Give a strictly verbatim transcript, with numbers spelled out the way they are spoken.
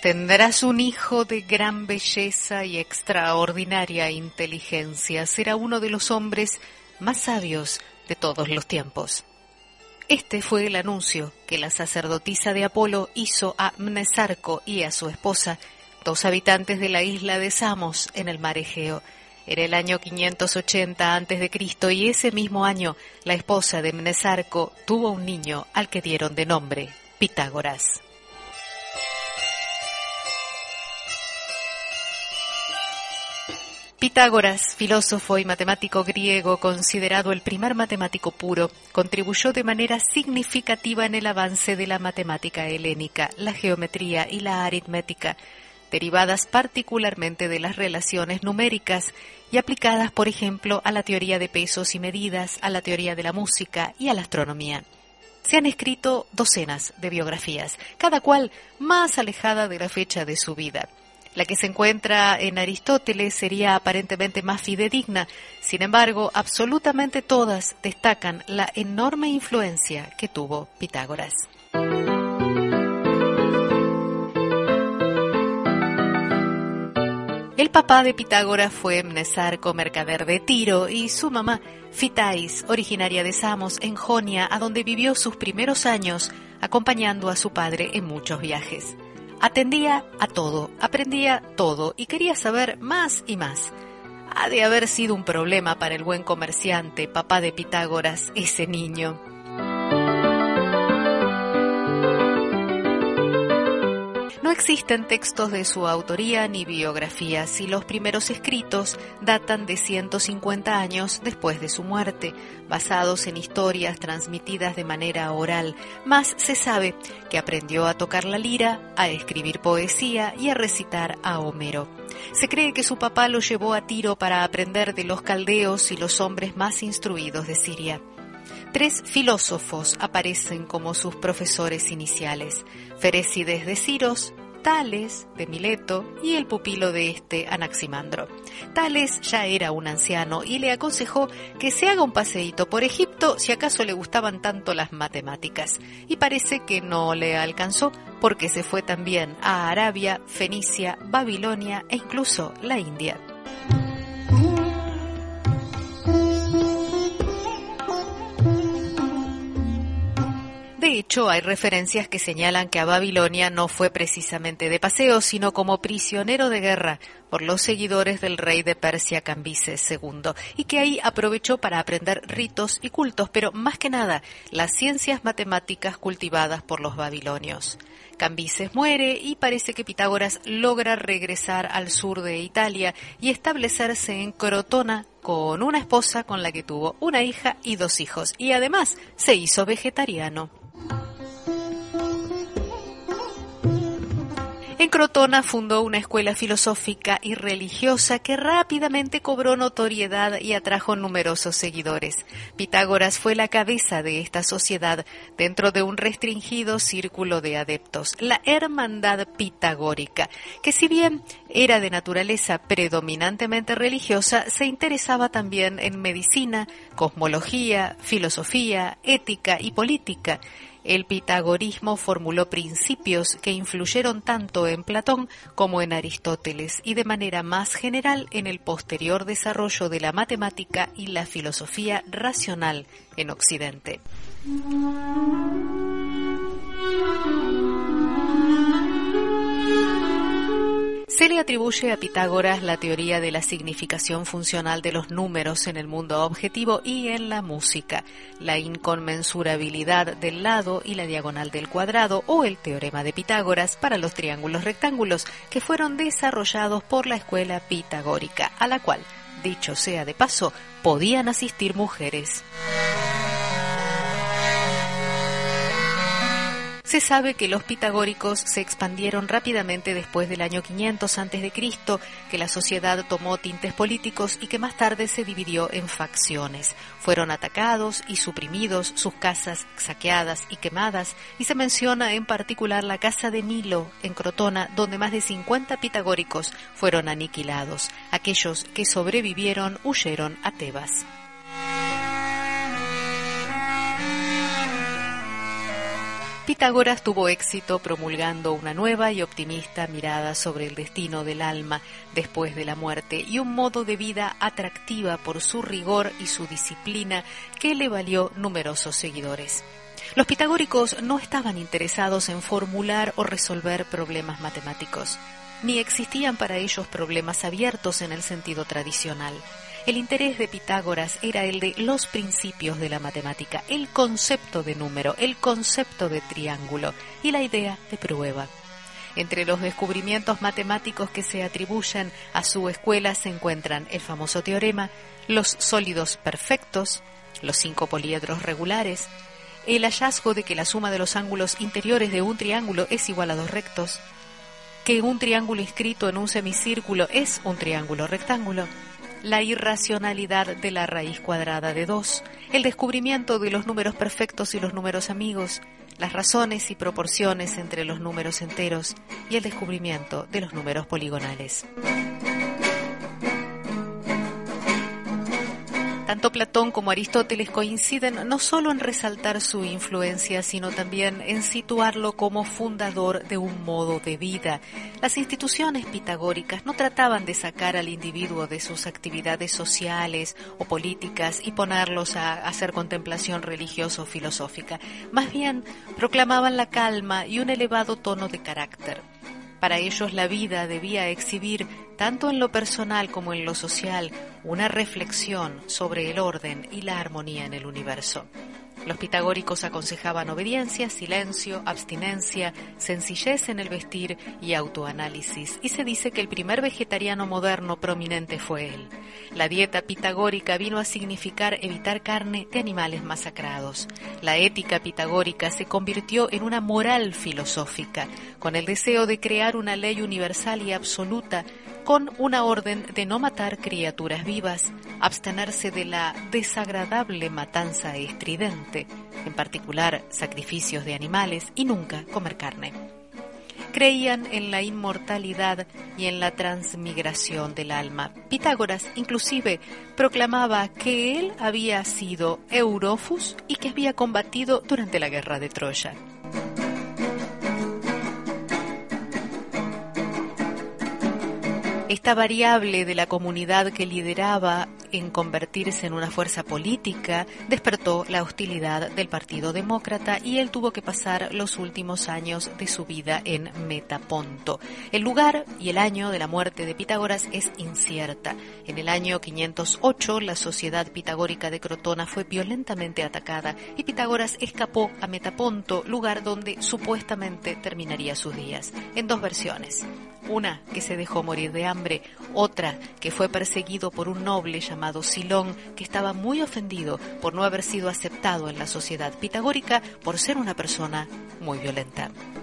Tendrás un hijo de gran belleza y extraordinaria inteligencia. Será uno de los hombres más sabios de todos los tiempos. Este fue el anuncio que la sacerdotisa de Apolo hizo a Mnesarco y a su esposa, dos habitantes de la isla de Samos en el mar Egeo. Era el año quinientos ochenta antes de Cristo y ese mismo año la esposa de Mnesarco tuvo un niño al que dieron de nombre Pitágoras. Pitágoras, filósofo y matemático griego, considerado el primer matemático puro, contribuyó de manera significativa en el avance de la matemática helénica, la geometría y la aritmética, derivadas particularmente de las relaciones numéricas y aplicadas, por ejemplo, a la teoría de pesos y medidas, a la teoría de la música y a la astronomía. Se han escrito docenas de biografías, cada cual más alejada de la fecha de su vida. La que se encuentra en Aristóteles sería aparentemente más fidedigna, sin embargo, absolutamente todas destacan la enorme influencia que tuvo Pitágoras. El papá de Pitágoras fue Mnesarco, mercader de Tiro, y su mamá, Fitais, originaria de Samos, en Jonia, a donde vivió sus primeros años, acompañando a su padre en muchos viajes. Atendía a todo, aprendía todo y quería saber más y más. Ha de haber sido un problema para el buen comerciante, papá de Pitágoras, ese niño. No existen textos de su autoría ni biografías y los primeros escritos datan de ciento cincuenta años después de su muerte, basados en historias transmitidas de manera oral, más se sabe que aprendió a tocar la lira, a escribir poesía y a recitar a Homero. Se cree que su papá lo llevó a Tiro para aprender de los caldeos y los hombres más instruidos de Siria. Tres filósofos aparecen como sus profesores iniciales: Ferécides de Siros, Tales de Mileto y el pupilo de este, Anaximandro. Tales ya era un anciano y le aconsejó que se haga un paseíto por Egipto si acaso le gustaban tanto las matemáticas, y parece que no le alcanzó porque se fue también a Arabia, Fenicia, Babilonia e incluso la India. De hecho, hay referencias que señalan que a Babilonia no fue precisamente de paseo, sino como prisionero de guerra por los seguidores del rey de Persia, Cambises segundo, y que ahí aprovechó para aprender ritos y cultos, pero más que nada, las ciencias matemáticas cultivadas por los babilonios. Cambises muere y parece que Pitágoras logra regresar al sur de Italia y establecerse en Crotona con una esposa con la que tuvo una hija y dos hijos, y además se hizo vegetariano. En Crotona fundó una escuela filosófica y religiosa que rápidamente cobró notoriedad y atrajo numerosos seguidores. Pitágoras fue la cabeza de esta sociedad dentro de un restringido círculo de adeptos, la Hermandad Pitagórica, que si bien era de naturaleza predominantemente religiosa, se interesaba también en medicina, cosmología, filosofía, ética y política. El pitagorismo formuló principios que influyeron tanto en Platón como en Aristóteles y de manera más general en el posterior desarrollo de la matemática y la filosofía racional en Occidente. Se le atribuye a Pitágoras la teoría de la significación funcional de los números en el mundo objetivo y en la música, la inconmensurabilidad del lado y la diagonal del cuadrado o el teorema de Pitágoras para los triángulos rectángulos, que fueron desarrollados por la escuela pitagórica, a la cual, dicho sea de paso, podían asistir mujeres. Se sabe que los pitagóricos se expandieron rápidamente después del año quinientos antes de Cristo, que la sociedad tomó tintes políticos y que más tarde se dividió en facciones. Fueron atacados y suprimidos, sus casas saqueadas y quemadas, y se menciona en particular la casa de Milo, en Crotona, donde más de cincuenta pitagóricos fueron aniquilados. Aquellos que sobrevivieron huyeron a Tebas. Pitágoras tuvo éxito promulgando una nueva y optimista mirada sobre el destino del alma después de la muerte y un modo de vida atractiva por su rigor y su disciplina que le valió numerosos seguidores. Los pitagóricos no estaban interesados en formular o resolver problemas matemáticos, ni existían para ellos problemas abiertos en el sentido tradicional. El interés de Pitágoras era el de los principios de la matemática, el concepto de número, el concepto de triángulo y la idea de prueba. Entre los descubrimientos matemáticos que se atribuyen a su escuela se encuentran el famoso teorema, los sólidos perfectos, los cinco poliedros regulares, el hallazgo de que la suma de los ángulos interiores de un triángulo es igual a dos rectos, que un triángulo inscrito en un semicírculo es un triángulo rectángulo, la irracionalidad de la raíz cuadrada de dos, el descubrimiento de los números perfectos y los números amigos, las razones y proporciones entre los números enteros y el descubrimiento de los números poligonales. Tanto Platón como Aristóteles coinciden no solo en resaltar su influencia, sino también en situarlo como fundador de un modo de vida. Las instituciones pitagóricas no trataban de sacar al individuo de sus actividades sociales o políticas y ponerlos a hacer contemplación religiosa o filosófica. Más bien, proclamaban la calma y un elevado tono de carácter. Para ellos la vida debía exhibir, tanto en lo personal como en lo social, una reflexión sobre el orden y la armonía en el universo. Los pitagóricos aconsejaban obediencia, silencio, abstinencia, sencillez en el vestir y autoanálisis, y se dice que el primer vegetariano moderno prominente fue él. La dieta pitagórica vino a significar evitar carne de animales masacrados. La ética pitagórica se convirtió en una moral filosófica, con el deseo de crear una ley universal y absoluta, con una orden de no matar criaturas vivas, abstenerse de la desagradable matanza estridente, en particular sacrificios de animales, y nunca comer carne. Creían en la inmortalidad y en la transmigración del alma. Pitágoras inclusive proclamaba que él había sido Eurofus y que había combatido durante la guerra de Troya. Esta variable de la comunidad que lideraba en convertirse en una fuerza política despertó la hostilidad del Partido Demócrata y él tuvo que pasar los últimos años de su vida en Metaponto. El lugar y el año de la muerte de Pitágoras es incierta. En el año quinientos ocho, la sociedad pitagórica de Crotona fue violentamente atacada y Pitágoras escapó a Metaponto, lugar donde supuestamente terminaría sus días, en dos versiones. Una que se dejó morir de hambre, otra que fue perseguido por un noble llamado Silón, que estaba muy ofendido por no haber sido aceptado en la sociedad pitagórica por ser una persona muy violenta.